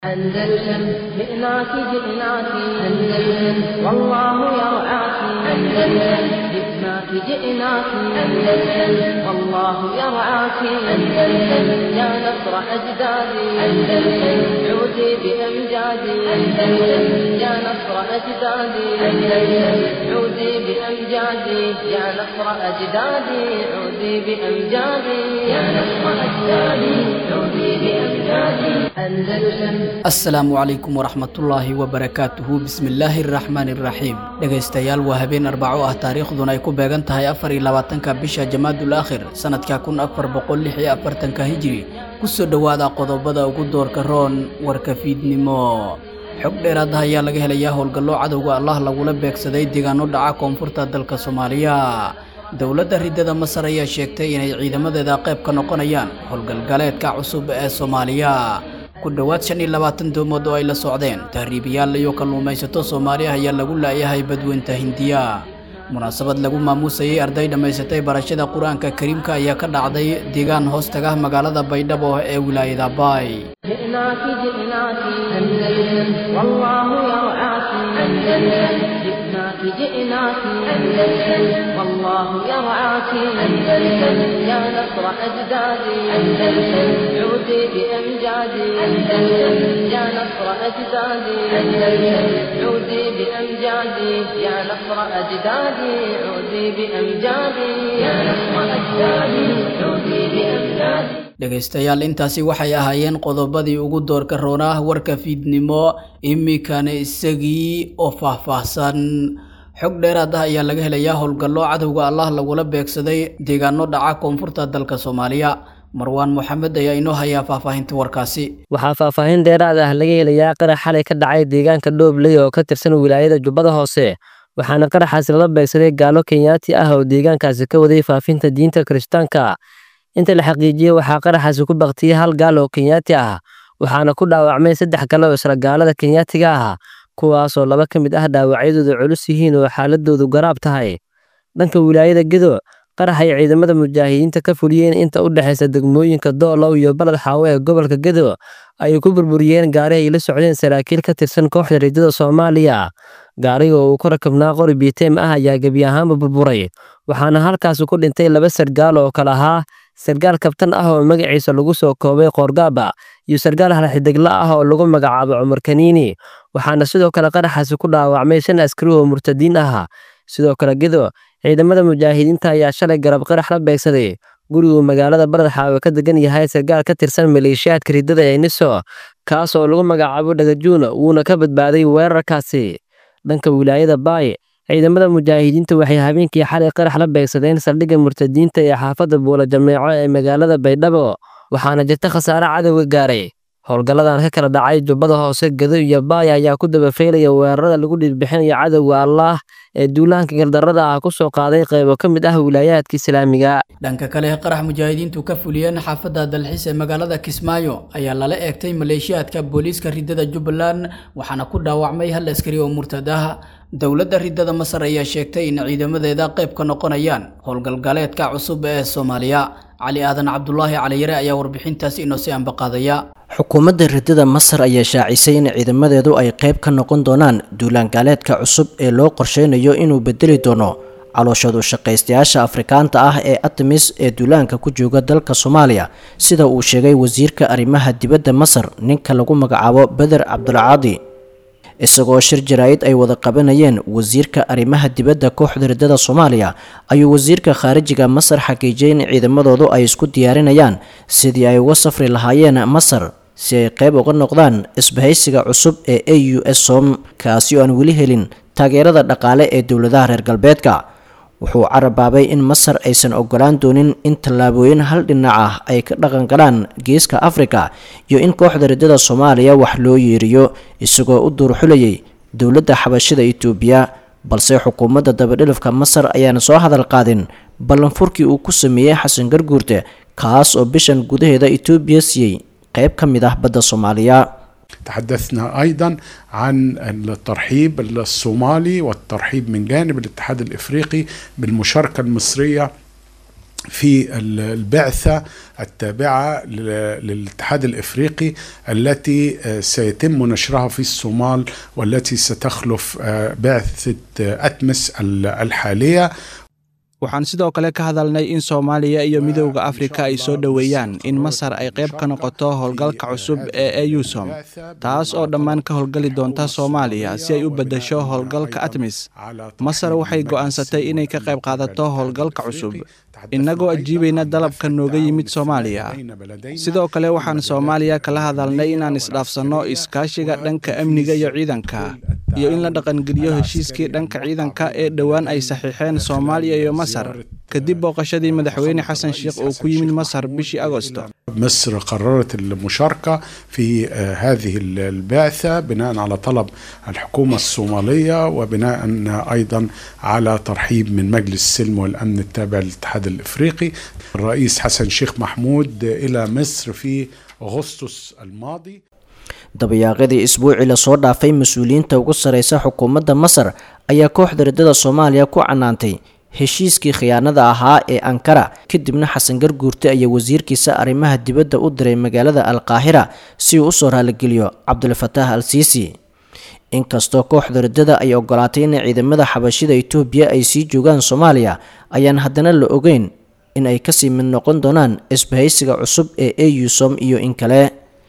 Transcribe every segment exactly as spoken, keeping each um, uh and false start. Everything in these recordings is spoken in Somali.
أندلسن جئناك جئناك أندلسن والله يرعاك أندلسن جئناك جئناك أندلسن والله يرعاك أندلسن يا نصر أجدادي أندلسن عودي بأمجادي أندلسن يا نصر أجدادي أندلسن عودي بأمجادي يا نصر أجدادي عودي بأمجادي يا نصر أجدادي عودي بأمجادي أندلسن asalaamu calaykum waraxmatullaahi wabarakaatuhu bismillaahi araxmaani iraxiim dhegaystayaal waa habeen arbaco ah taariikhduna ay ku beegan tahay afar iyo labaatanka bisha jamaadul aakhir sanadka kun afar boqol lix iyo afartanka hijri kusoo dhowaada qodobada ugu doorka roon warka fiidnimo xog dheeraad ah ayaa laga helayaa howlgallo cadowga allah lagula beegsaday deegaano dhaca koonfurta dalka Soomaaliya dowladda ridada Masar ayaa sheegtay inay ciidamadeeda qayb ka noqonayaan howlgalgaleedka cusub ee Soomaaliya ku dhawaad shan iyo labaatan doomood oo ay la socdeen tahriibiyaal iyo kalluumaysato Soomaali ah ayaa lagu laayahay badweynta Hindiya munaasabad lagu maamuusay arday dhameysatay barashada Quraanka Kariimka ayaa ka dhacday deegaan hoostaga magaalada Baydhabo ee wilaayada Bay جئناك جئناك أندلسن والله يرعاك أندلسن جئناك جئناك أندلسن والله يرعاك أندلسن يا نصر أجدادي أندلسن عودي بأمجادي أندلسن يا نصر أجدادي أندلسن عودي بأمجادي يا نصر أجدادي عودي بأمجادي يا نصر أجدادي عودي بأمجادي dhegaystayaal intaasi waxay ahaayeen qodobadii ugu doorka roonaa warka fiidnimo imikana isagii oo faahfaahsan xog dheeraad ah ayaa laga helayaa howlgallo cadowga allah lagula beegsaday deegaano dhaca koonfurta dalka Soomaaliya Marwaan Moxamed ayaa inoo haya faahfaahinta warkaasi waxaa faahfaahin dheeraad ah laga helayaa qarax xalay ka dhacay deegaanka Doobley oo ka tirsan wilaayada Jubbada Hoose waxaana qaraxaasi la beegsaday gaalo Kenyaati ah oo deegaankaasi ka waday faafinta diinta Kirishtaanka inta la xaqiijiyay waxaa qaraxaasi ku baqtiyay hal gaal oo Kenyaati ah waxaana ku dhaawacmay saddex kale oo isla gaalada Kenyaatiga ah kuwaas oo laba kamid ah dhaawacyadoodu culus yihiin oo xaaladoodu garaab tahay dhanka wilaayada Gedo qarax ay ciidamada mujaahidiinta ka fuliyeen inta u dhaxaysa degmooyinka Doolow iyo Balad Xaawe ee gobolka Gedo ay ku burburiyeen gaari ay la socdeen saraakiil ka tirsan kooxda ridada Soomaaliya gaariga oo ku rakabnaa qori B T M ah ayaa gabi ahaanba burburay waxaana halkaas ku dhintay laba sargaal oo kala ahaa sargaal kabtan ah oo magaciisa lagu soo koobay Qoorgaaba iyo sargaal hal xidigla ah oo lagu magacaabo Cumar Kaniini waxaana sidoo kale qaraxaasi ku dhaawacmay shan askari oo murtadiin ah sidoo kale Gedo ciidamada mujaahidiinta ayaa shalay garab qarax la beegsaday guriga magaalada Balad Xaawe ka degan yahay sargaal ka tirsan maleeshiyaadka ridada ee Niso kaas oo lagu magacaabo Dhagajuuna wuuna ka badbaaday weerarkaasi dhanka wilaayada Bay ciidamada mujaahidiinta waxay habeenkii xalay qarax la beegsadeen saldhigga murtadiinta ee xaafadda Buula Jameeco ee magaalada Baydhabo waxaana jirta khasaare cadowga gaaray howlgalladan ka kala dhacay Jubbada Hoose Gedo iyo Bay ayaa ku daba feelaya weerarada lagu dhibixinayo cadowga Allah ee duulaanka gardarrada ah ku soo qaaday qaybo ka mid ah wilaayaadka Islaamiga dhanka kale qarax mujaahidiintu ka fuliyeen xaafadda Dalxiis ee magaalada Kismaayo ayaa lala eegtay maleeshiyaadka booliiska ridada Jubbaland waxaana ku dhaawacmay hal askari oo murtad ah dowladda ridada Masar ayaa sheegtay in ciidamadeeda qayb ka noqonayaan howlgalgaleedka cusub ee Soomaaliya cali aadan cabdullaahi caliyare ayaa warbixintaas inoo si anbaqaadaya xukuumadda ridada Masar ayaa shaacisay in ciidamadeedu ay qayb ka noqon doonaan duulaangaleedka cusub ee loo qorsheynayo inuu bedeli doono calooshadu shaqaystayaasha Afrikaanta ah ee Artemis ee duulaanka ku jooga dalka Soomaaliya sida uu sheegay wasiirka arrimaha dibadda Masar ninka lagu magacaabo Badr Abdulcaadi isagoo shir jaraa'id ay wada qabanayeen wasiirka arrimaha dibadda kooxda ridada Soomaaliya ayuu wasiirka khaarijiga Masar xaqiijiyay in ciidamadoodu ay isku diyaarinayaan sidii ay uga safri lahaayeen Masar si ay qayb uga noqdaan isbahaysiga cusub ee A U S O M kaasi oo aan weli helin taageerada dhaqaale ee dowladaha reer galbeedka wuxuu carabaabay in Masar aysan ogolaan doonin in tallaabooyin hal dhinac ah ay ka dhaqan galaan geeska Afrika iyo in kooxda ridada Soomaaliya wax loo yeeriyo isagoo u duurxulayay dowladda xabashida Itoobiya balse xukuumadda dabadhilifka Masar ayaan soo hadal qaadin ballanfurkii uu ku sameeyay Xasan Garguurte kaas oo bishan gudaheeda Itoobiya siiyay qayb ka mid ah badda Soomaaliya تحدثنا أيضا عن الترحيب الصومالي والترحيب من جانب الاتحاد الإفريقي بالمشاركة المصرية في البعثة التابعة للاتحاد الإفريقي التي سيتم نشرها في الصومال، والتي ستخلف بعثة أتمس الحالية. waxaan sidoo kale ka hadalnay in Soomaaliya iyo Midowga Afrika ay soo dhaweeyaan in Masar ay qayb ka noqoto howlgalka cusub ee EUSOM, taas oo dhammaan ka howlgali doonta Soomaaliya si ay u bedesho howlgalka ATMIS. Masar waxay go'aansatay inay ka qayb qaadato howlgalka cusub, inagoo ajiibayna dalabka nooga yimid Soomaaliya. Sidoo kale waxaan Soomaaliya kala hadalnay inaan isdhaafsano iskaashiga dhanka amniga iyo ciidanka, iyo in la dhaqangeliyo heshiiskii dhanka ciidanka ee dhawaan ay saxiixeen Soomaaliya iyo Masar kadib booqashadii madaxweyne xasan sheekh oo ku yimid Masar bishii Agoosto. مصر قررت المشاركة في هذه البعثة بناء على طلب الحكومة الصومالية، وبناء أيضا على ترحيب من مجلس السلم والأمن التابع للاتحاد الإفريقي. الرئيس حسن شيخ محمود إلى مصر في أغسطس الماضي. dabayaaqadii isbuucii lasoo dhaafay mas-uuliyiinta ugu sareysa xukuumadda Masar ayaa kooxda ridada Soomaaliya ku canaantay heshiiskii khiyaanada ahaa ee Ankara, kadibna Xasan Garguurte ayaa wasiirkiisa arrimaha dibadda u diray magaalada Al-Qaahira si uu u soo raaligeliyo Cabdul Fattah al-Siisi. inkastoo kooxda ridada ay ogolaatay in ciidamada xabashida Itoobiya ay sii joogaan Soomaaliya, ayaan haddana la ogeyn in ay ka sii mid noqon doonaan isbahaysiga cusub ee EUSOM iyo in kale.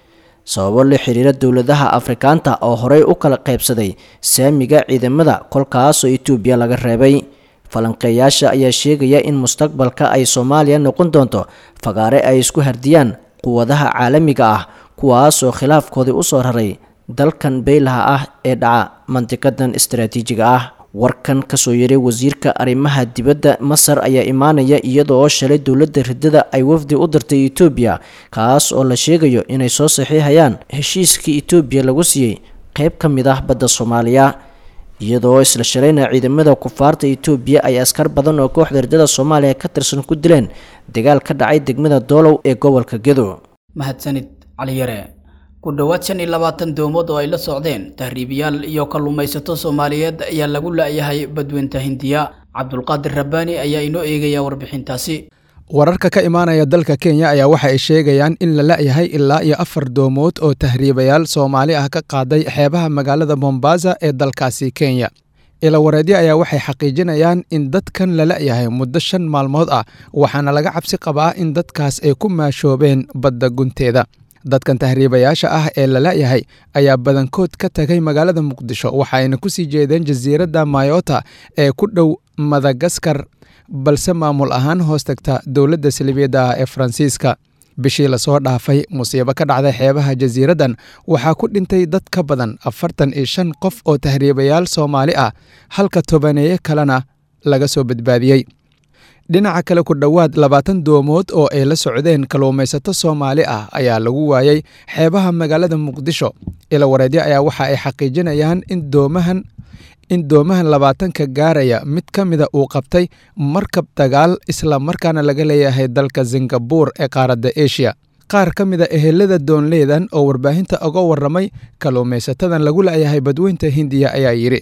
sababo la xiriira dowladaha Afrikaanta oo horey u kala qaybsaday saamiga ciidamada kolkaasoo Itoobiya laga reebay. falanqeeyaasha ayaa sheegaya in mustaqbalka ay Soomaaliya noqon doonto fagaare ay isku hardiyaan quwadaha caalamiga ah, kuwaasoo khilaafkoodii u soo raray dalkan beelaha ah ee dhaca mantiqadan istiraatiijiga ah. warkan kasoo yaray wasiirka arrimaha dibadda Masar ayaa imaanaya iyadoo shalay dowladda ridada ay wafdi u dirtay Itoobiya, kaas oo la sheegayo inay soo saxiixayaan heshiiskii Itoobiya lagu siiyay qayb ka mid ah badda Soomaaliya, iyadoo isla shalayna ciidamada kufaarta Itoobiya ay askar badan oo kooxda ridada Soomaaliya ka tirsan ku dileen dagaal ka dhacay degmada Doolow ee gobolka Gedo. mahadsanid cali yare. ku dhawaad shan iyo labaatan doomood oo ay la socdeen tahriibiyaal iyo kalluumaysato Soomaaliyeed ayaa lagu laayahay badweynta Hindiya. Cabdulqaadir Rabbaani ayaa inoo eegaya warbixintaasi. wararka ka imaanaya dalka Kenya ayaa waxa ay sheegayaan in la laayahay ilaa iyo afar doomood oo tahriibayaal Soomaali ah ka qaaday xeebaha magaalada Mombasa ee dalkaasi Kenya. ila wareedyo ayaa waxay xaqiijinayaan in dadkan la laayahay muddo shan maalmood ah, waxaana laga cabsi qabaa in dadkaas ay ku maashoobeen badda gunteeda. dadkan tahriibayaasha ah ee la laayahay ayaa badankood ka tagay magaalada Muqdisho, waxayna ku sii jeedeen jasiiradda Mayotta ee ku dhow Madagaskar, balse maamul ahaan hoos tagta dowladda Silibiyada ee Faransiiska. bishii la soo dhaafay musiibo ka dhacday xeebaha jasiiradan waxaa ku dhintay dad ka badan afartan iyo shan qof oo tahriibayaal Soomaali ah, halka tobaneeye kalena laga soo badbaadiyey. dhinaca kale ku dhowaad labaatan doomood oo ay la socdeen kalluumaysato Soomaali ah ayaa lagu waayay xeebaha magaalada Muqdisho. ila wareedyo ayaa waxa ay xaqiijinayaan in doomahan in doomahan labaatanka gaaraya mid ka mida uu qabtay markab dagaal isla markaana laga leeyahay dalka Singapore ee qaaradda Asia. qaar ka mida ehelada doonleedan oo warbaahinta uga warramay kalluumaysatadan lagu laayahay badweynta Hindiya ayaa yiri: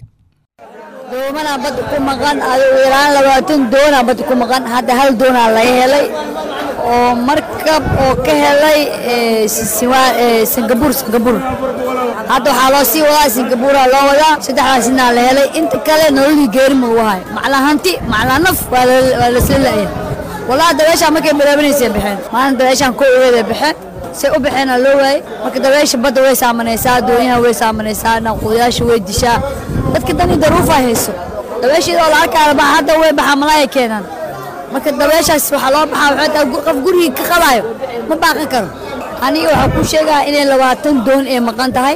doomana bad ku maqan ayuu ilaa labaatan doona bad ku maqan, hadda hal doona la helay oo markab oo ka helay Singapore Singapore hadda waxaa loo sii wadaa Singapore loo wadaa saddexdaasna la helay, inta kale nolol geeri ma wahay macla hanti macla naf waa la silaayay. walaa daweesha markay bilaabanaysa bixin maan daweesha ku weeyay bixin si u bixina loo waay marka daweesha badda way saamanaysaa, doonyaha way saamanaysaa, naqoyaasha way dishaa, dadka dani daruuf ay hayso. daweesha oo la arkaa baa hadda way baxa malaay keenan, marka daweeshaas waxa loo baxaa waxa qof guriga ka qalayo ma baaqan karo. aniga waxa ku sheegaa inay labaatan doon ee maqan tahay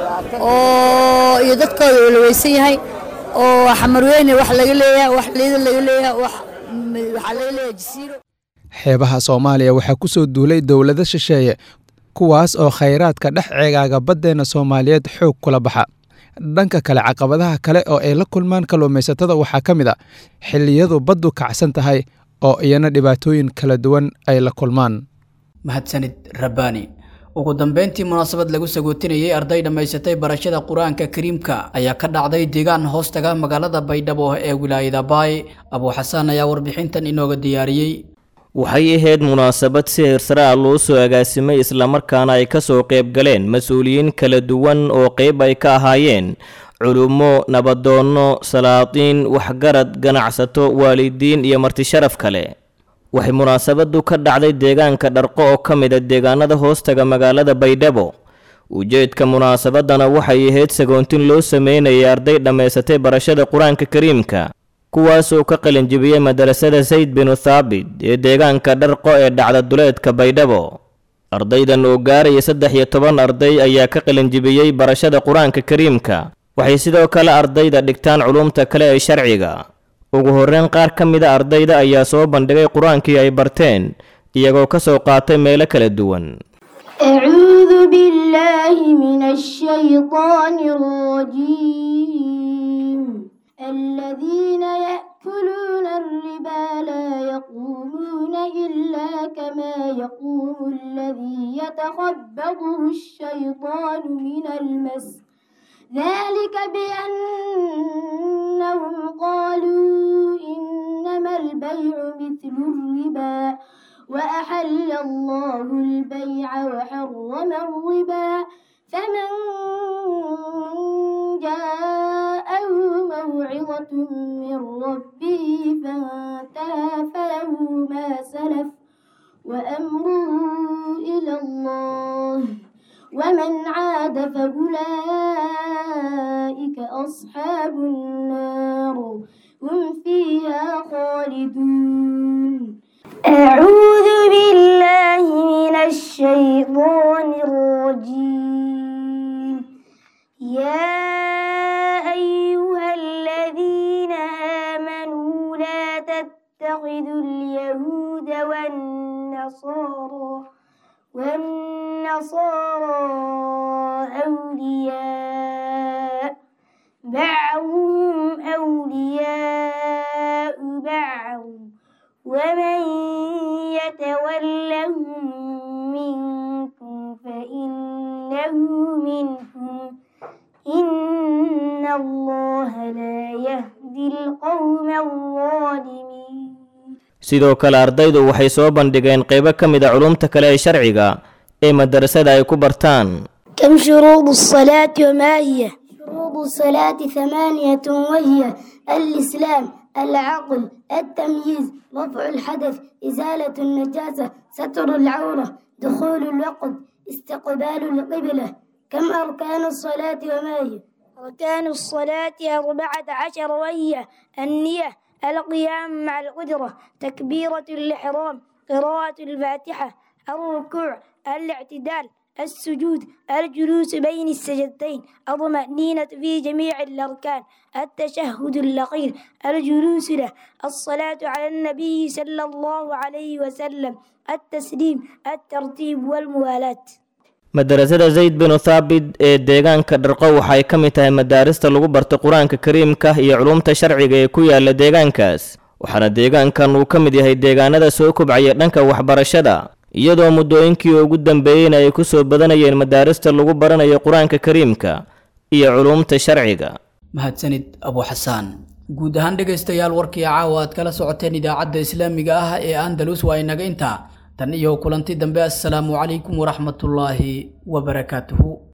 oo iyo dadkooda wala weysan yahay oo xamarweyne wax laga leeyahay, wax liida laga leeyahay, wax waxa laga leeyahay jasiiro. xeebaha Soomaaliya waxaa ku soo duulay dowlado shisheeye, kuwaas oo khayraadka dhex ceegaaga baddeena Soomaaliyeed xoog kula baxa. dhanka kale caqabadaha kale oo ay la kulmaan kalluumaysatada waxaa ka mid ah xilliyadu baddu kacsan tahay oo iyana dhibaatooyin kala duwan ay la kulmaan. mahadsanid Rabbaani. ugu dambeyntii munaasabad lagu sagootinayay arday dhamaysatay barashada Quraanka Kariimka ayaa ka dhacday deegaan hoostaga magaalada Baydhabo ee wilaayada Baay. Abu Xasan ayaa warbixintan inooga diyaariyay. waxay ahayd munaasabad si heersare ah loo soo agaasimay islamarkaana ay ka soo qayb galeen mas-uuliyiin kala duwan oo qayb ay ka ahaayeen culummo nabadoonno salaatiin waxgarad ganacsato waalidiin iyo marti sharaf kale waxay munaasabadu ka dhacday deegaanka dharqo oo ka mid ah deegaanada hoostaga magaalada baydhabo ujeedka munaasabadana waxay ahayd sagoontin loo sameynayay arday dhammaysatay barashada qur-aanka kariimka kuwaasoo ka qalinjibiyey madarasada sayd binu thaabit ee deegaanka dharqo ee dhacda duleedka baydhabo ardaydan oo gaaraya saddex iyo toban arday ayaa ka qalinjibiyey barashada qur-aanka kariimka waxay sidoo kale ardayda dhigtaan culumta kale ee sharciga ugu horreyn qaar ka mid a ardayda ayaa soo bandhigay qur-aankii ay barteen iyagoo ka soo qaatay meelo kala duwan أعوذ بالله من الشيطان الرجيم الذين يأكلون الربا لا يقومون إلا كما يقوم الذي يتخبطه الشيطان من المس ذلك بأنهم قالوا إنما البيع مثل الربا وأحل الله البيع وحرم الربا فمن جاءه موعظة من ربه فانتهى فله ما سلف وأمره إلى الله ومن عاد فأولئك أصحاب النار هم فيها خالدون أعوذ بالله من الشيطان الرجيم يا أيها الذين آمنوا لا تتخذوا اليهود والنصارى والنصارى أولياء بعضهم أولياء بعض ومن يتولهم منكم فإنه منهم إن الله لا يهدي القوم الظالمين sidoo kale ardaydu waxay soo bandhigeen qaybo ka mid ah culumta kale ee sharciga ee madarasada ay ku bartaan كم شروط الصلاة وما هي؟ شروط الصلاة ثمانية وهي الإسلام العقل التمييز رفع الحدث إزالة النجاسة ستر العورة دخول الوقت استقبال القبلة كم أركان الصلاة وما هي؟ أركان الصلاة أربعة عشر وهي النية القيام مع القدرة تكبيرة الإحرام قراءة الفاتحة الركوع الاعتدال السجود الجلوس بين السجدتين الطمأنينة في جميع الأركان التشهد الأخير الجلوس له الصلاة على النبي صلى الله عليه وسلم التسليم الترتيب والموالاة madarasada zayd binu thaabit ee deegaanka dharqo waxay ka mid tahay madaarista lagu barto qur-aanka kariimka iyo culumta sharciga ee ku yaala deegaankaas waxaana deegaankan uu ka mid yahay deegaanada soo kobcaya dhanka waxbarashada iyadoo muddooyinkii ugu dambeeyeyna ay ku soo badanayeen madaarista lagu baranayo qur-aanka kariimka iyo culumta sharciga mahadsanid abu xasaan guud ahaan dhegaystayaal warkii caawa aad kala socoteen idaacadda islaamiga ah ee andalus waa inaga intaa tan iyo kulanti dambe assalaamu calaykum waraxmatullaahi wabarakaatuhu